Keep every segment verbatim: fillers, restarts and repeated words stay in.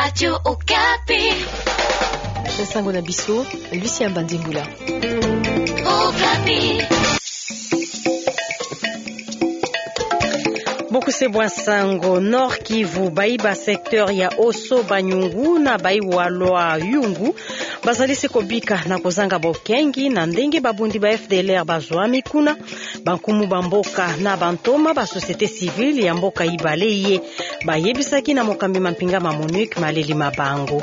Radio Okapi. Sango na biso, Lucien Bandingula. Okapi. Bokuse bwa sango Nord Kivu baiba secteur ya Oso Banyungu na baiwa loa Yungu bazalisi kobika na kozanga bokengi na ndenge babundi ba F D L R bazwami kuna bankumu bamboka na bantoma ba société civile ya mboka ibale ye bayebisaki na mokambi mampinga ma Monique Maleli Mabango.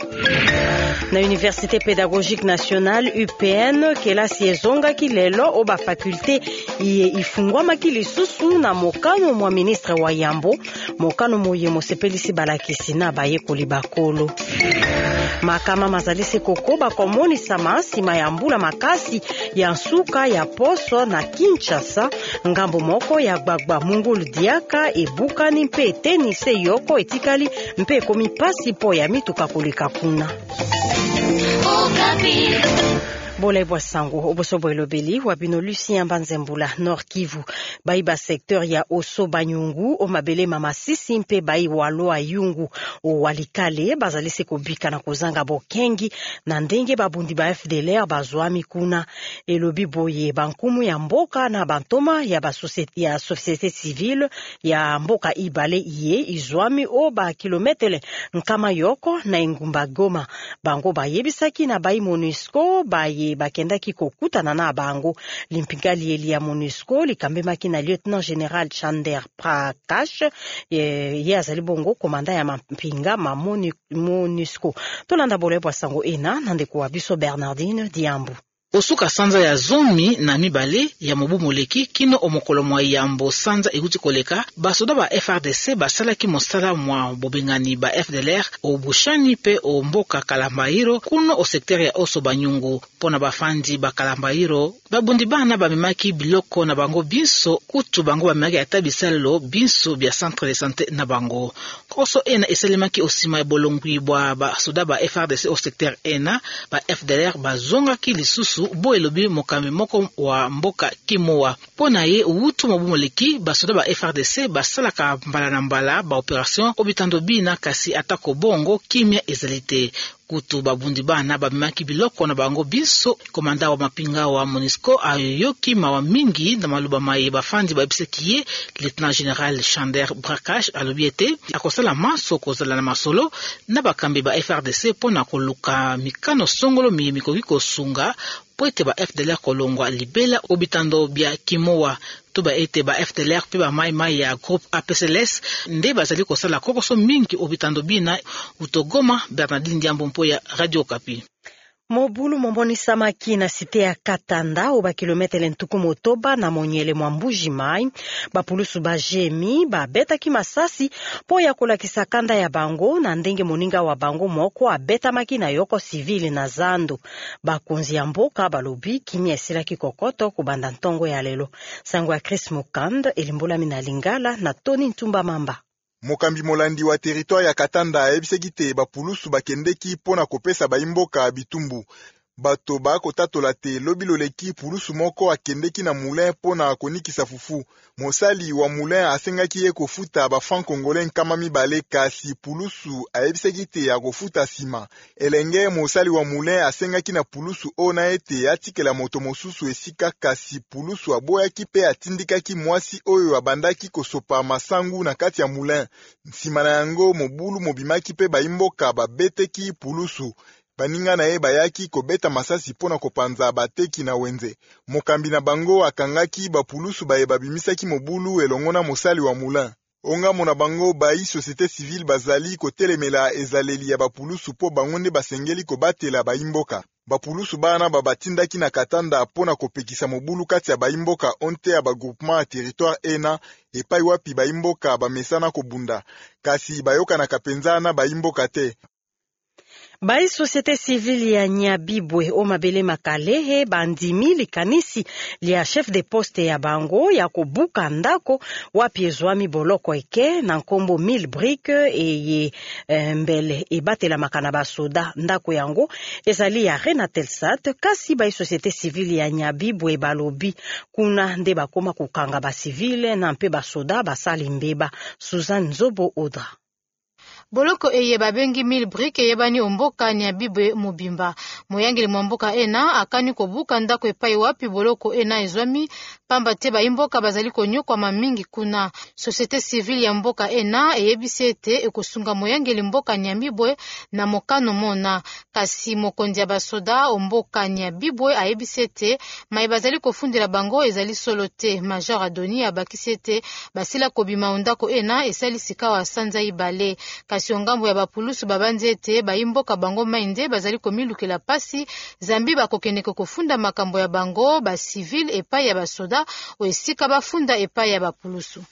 Na Université Pédagogique Nationale U P N kelasi ezongaki lelo oba faculté ifungwamaki lisusu na mokano mwa ministre wa Yambo mokano moye mosepelisi balakisi na bayekoli bakolo. Makama mazalisi kokoba komonisa masima ya mbula makasi ya nsuka ya poso na Kinshasa ngambo moko ya gbagba Mungulu Diaka ebukani mpe tenise yoko etikali mpe komi pasi po ya mituka koleka kuna. Okapi. Bolai bwa sango oboso elobeli wabino Lucien Banzembula Nord Kivu baiba secteur ya Oso Banyungu o mabele mama sisi mpe bai waloa Yungu o walikale bazalisi kobika na kozanga bokengi na ndenge babundi ba F D L R bazwami kuna elobi boye bankumu ya mboka na bantoma ya ba société ya société civile ya mboka ibale iye izwami o ba kilometele nkama yoko na ingumba Goma bango bayebisaki na bai MONUSCO baye bakendaki kokutana na bango limpingali eli ya MONUSCO likambemaki na lieutenant général Chander Prakash ye, ye azali bongo komanda ya mampinga ma MONUSCO tolanda bolebwa sango ena nandeko wa biso Bernardine Diambu. Osuka sanza ya zomi na mibale ya mobu moleki kino omokolo mwa Yambo sanza ekuti koleka basoda ba F R D C basalaki mosala mwa bobengani ba F D L R obushani pe o mboka Kalambairo kuno o secteur ya Oso Banyungu pona bafandi ba Kalambairo babundi bana bamemaki biloko na bango binso kutu bango bamemaki ata bisalelo binso bya centre de santé na bango koso ena esalemaki osima ya bolongwi bwa basoda ba F R D C o secteur ena ba F D L R bazongaki lisusu bo elobi mokami moko wa mboka Kimoa pona ye utu mobu moleki basoda ba F R D C basalaka mbala na mbala ba operation obitando bina kasi atako bongo kimia ezalite kutu babundi bana bamemaki biloko na bango biso komanda wa mapinga wa MONUSCO ayoyoki mawa mingi na maluba maye bafandi babiseki ye lieutenant général Chander Brakash alobi ete akosala maso kozala na masolo na bakambi ba F R D C pona koluka mikano songolo miye mikoki kosunga po ete ba F D L R kolongwa libela obitando bya Kimoa tuba ete ba F D L R pe ba mai mai ya groupe A P C L S nde bazali kosala kokoso mingi obitando bina utogoma. Bernardine Diambo mpo ya Radio Okapi. Mobulu momboni samaki na site ya Katanda oba kilometele ntuku motoba na monyele mwambuji mai bapulusu bajemi babeta ki masasi po ya kolakisa kanda ya bango na ndenge moninga wa bango moko abeta maki na yoko civile na zando bakonzi ya mboka balobi kimi esila ki kokoto kubanda ntongo ya lelo sango ya Chris Mukand elimbula mina lingala na Tony Ntumba Mamba. Mokambi molandi wa territoire ya Katanda ayebiseki te bapulusu bakendeki pona kopesa baimboka bitumbu bato bakotatola te lobi loleki pulusu moko akendeki na moulin pona konikisa fufu mosali wa moulin asengaki ye kofuta ba franc congolais nkama mibale kasi pulusu ayebiseki te ya kofuta sima elenge mosali wa moulin asengaki na pulusu ona ete atikela moto mosusu esika kasi pulusu aboyaki pe atindikaki mwasi oyo abandaki kosopa masangu na kati ya moulin nsima na yango mobulu mobimaki pe baimboka babeteki pulusu baninga na ye bayaki kobeta masasi pona kopanza bateki na wenze mokambi na bango akangaki bapulusu baye babimisaki mobulu elongona mosali wa moulin onga mona bango bai société civile bazali kotelemela ezaleli ya bapulusu po bango nde basengeli kobatela baimboka bapulusu bana babatindaki na Katanda pona kopekisa mobulu kati ya baimboka onte ya bagroupement ya territoire ena epai wapi baimboka bamesana kobunda kasi bayokanaka penza na baimboka te. Bai société civile ya Nyabibwe o mabele makalehe bandimi likanisi lia chef de poste ya bango ya kobuka ndako wapi ezwami boloko eke na nkombo mille briques eye e, mbele ebatela makana basoda ndako yango ezali ya Renatelsat kasi bai société civile ya Nyabibwe balobi kuna nde bakoma kukanga ba civile na mpe basoda basali mbeba. Suzanne Nzobo Odra. boloko eye babengi mille brick eyebani omboka Nyabibwe mobimba. Moyangeli mwamboka ena akani kobuka ndako epai wapi boloko ena ezwami pamba te baimboka bazali konyokwa mamingi kuna. Societe civile ya mboka ena eyebisi ete ekosunga moyangeli mboka Nyabibwe na mokano mona. Kasi mokonzi ya basoda omboka Nyabibwe ayebisi ete mai bazali kofundela bango ezali solo te. Major Adoni abakisi ete basila kobima ndako ena esali sika wa sanza ibale. Kasi ongambo ya bapulusu babandi ete baimboka bango mainde bazali komilukela pasi zambi bakokendeke kofunda makambo ya bango ba civil epai ya basoda oesika bafunda epai ya bapulusu.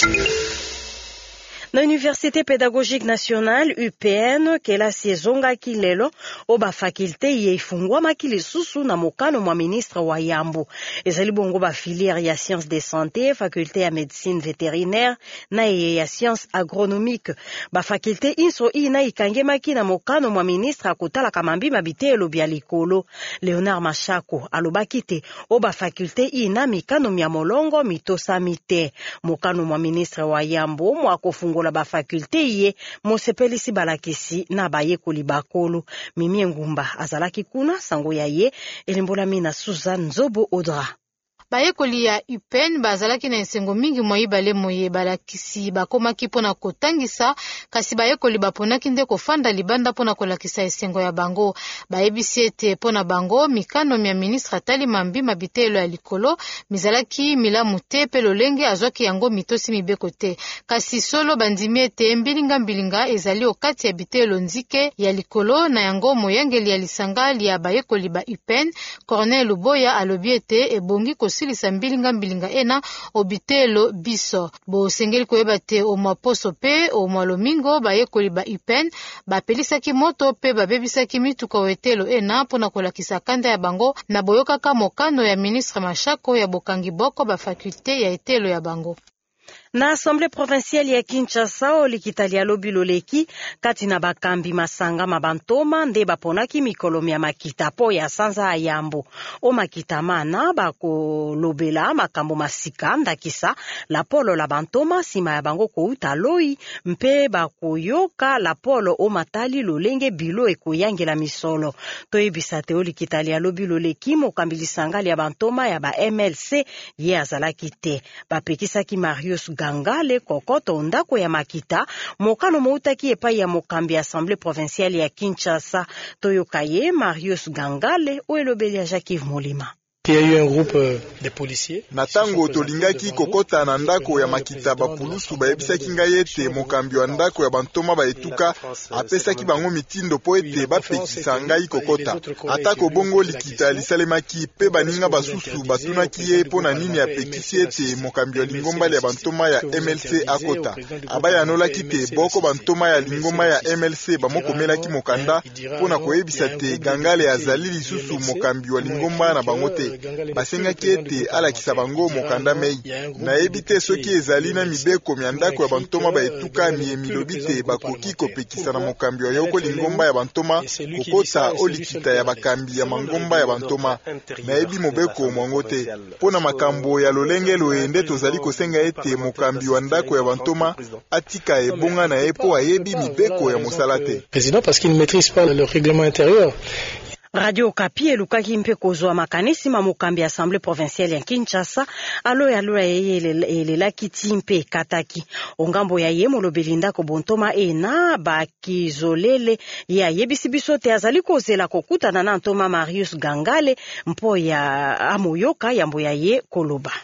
Na Université Pédagogique Nationale U P N kelasi ezongaki lelo oba fakulte ye ifungwamaki lisusu na mokano mwa ministre wa Yambo. Ezali bongo ba filière ya sciences de santé, fakulte ya médecine vétérinaire na ye ya sciences agronomique. Ba fakulte inso ina ikangemaki na mokano mwa ministre akotala kamambi mabitelo bya likolo. Leonard Machako alobaki te oba fakulte ina mikano mya molongo mitosa mite. Mokano mwa ministre wa Yambo mwa kofungo la ba fakulte ye mosepelisi balakisi na bayekoli bakolo. Mimi Ngumba azalaki kuna sango ya ye elimbolami na Suzanne Nzobo Odra. Bayekoli ya U P N bazalaki na esengo mingi moyibale moye balakisi bakomaki pona kotangisa kasi bayekoli baponaki nde kofanda libanda pona kolakisa esengo ya bango. Bayebisi ete pona bango mikano mya ministre atali mambi mabitelo ya likolo mizalaki milamu te pe lolenge azwaki yango mitosi mibeko te. Kasi solo bandimi ete mbilinga mbilinga ezali okati ya bitelo nzike ya likolo na yango moyangeli ya lisangali ya bayekoli ba U P N Corneille Luboya alobi ete ebongi kosi lisa mbilinga mbilinga ena obitelo biso. Bo sengeli koyeba te o maposo pe o malomingo bayekoli ba U P N bapelisaki moto pe babebisaki mituka wetelo ena pona kolakisa kanda ya bango na boyokaka mokano ya ministre Machako ya bokangi boko ba fakulte ya etelo ya bango. Na Assemblée provinciale ya Kinshasa olikitali ya lobiloleki kati na bakambi masanga mabantoma nde baponaki mikolo ya makita po ya sanza ya Yambo. O makita mana bako lobela makambo masika ndakisa la polo la bantoma sima ya bango kouta loi mpe bako yoka la polo o matali lolenge bilo ekoyangela misolo. Toyebisa te olikitali ya lobiloleki mokambi sangali ya bantoma ya ba M L C ye azalaki te. Bapekisaki Marius Gangale kokoto ndako ya makita mokano moutaki epai ya mokambi Assemblée provinciale ya Kinshasa. Toyokaye Marius Gangale oelobeli ya Jacques Molima. Il y a eu un groupe de policiers. Na tango tolingaki kokota na ndako ya makita bapulusu bayebisaki ngai ete mokambi wa ndako ya bantoma baetuka apesaki bango mitindo po ete bapekisa ngai kokota. Atako bongo likita lisalemaki pe baninga basusu batunaki ye pona nini apekisi ete mokambi wa lingomba ya bantoma ya M L C akota. Abaya anolaki te boko bantoma ya lingomba ya M L C bamokomelaki mokanda pona koyebisa te Gangale azali lisusu mokambi wa lingomba na bango te. Basengaki ete alakisa bango mokanda mei. Nayebi te soki ezali na mibeko mya ndako ya bantoma baetuka miye milobi te bakoki kopekisa na mokambi wa yoko lingomba ya bantoma kokota olikita ya bakambi ya mangomba ya bantoma. Nayebi mobeko mwango te. Pona makambo ya lolenge loende tozali kosenga ete mokambi wa ndako ya bantoma atika ebonga na epo ayebi mibeko ya mosala te. Président parce qu'il ne maîtrise pas le règlement intérieur. Radio Okapi elukaki mpe kozwa makanisi ma mokambi Assemblée provinciale ya Kinshasa alo ya lo ye elelaki timpe kataki ongambo ya ye molobeli ndako bontoma ena bakizolele ya yebisi biso te azali kozela kokutana na ntoma Marius Gangale mpo ya amoyoka yambo ya ye koloba.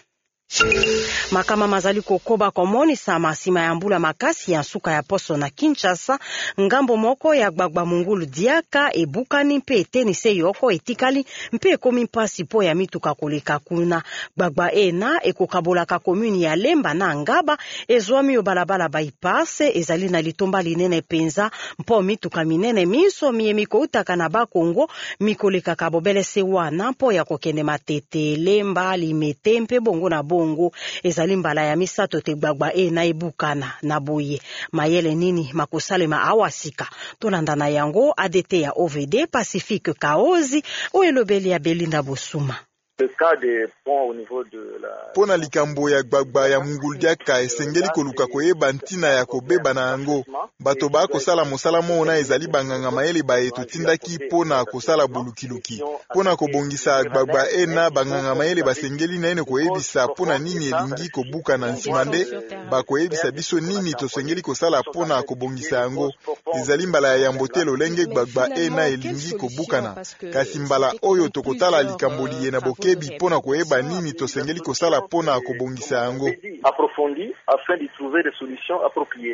Makama mazali kokoba komoni sama sima ya mbula makasi ya nsuka ya poso na Kinshasa ngambo moko ya gbagba mungulu diaka ebukani mpe eteni se yoko etikali mpe ekomi mpasi po ya mituka koleka kuna. Gbagba ena ekokabolaka komuni ya Lemba na Ngaba ezwami yo balabala baipase ezali na litomba linene penza mpo mituka minene miso miye mikoutaka na Bakongo mikoleka kabobele se wana mpo ya kokende Matete, Lemba, Limete mpe bongo na bongo ezali mbala ya misato te gbagba e na ebukana na boye mayele nini makosalema awasika tolanda na yango A D T ya O V D Pacifique Kaozi oelobeli ya Belinda Bosuma. Pona likambo ya gbagba ya munguldiaka esengeli koluka koyeba ntina ya kobeba na yango. Bato ba kosala mosala mona ezali banganga mayele baye totindaki pona kosala bulukiluki. Pona kobongisa gbagba ena banganga mayele basengeli na ene koyebisa pona nini elingi kobuka na nsima nde bakoyebisa biso nini tosengeli kosala pona kobongisa yango. Ezali mbala ya yambote lolenge gbagba ena elingi kobukana. Kasi mbala oyo tokotala likambo liye na bokebi pona koyeba nini tosengeli kosala pona kobongisa yango. Approfondi afin de trouver des solutions appropriées.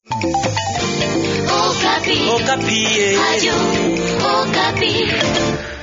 Okapi. Okapi. Radio Okapi.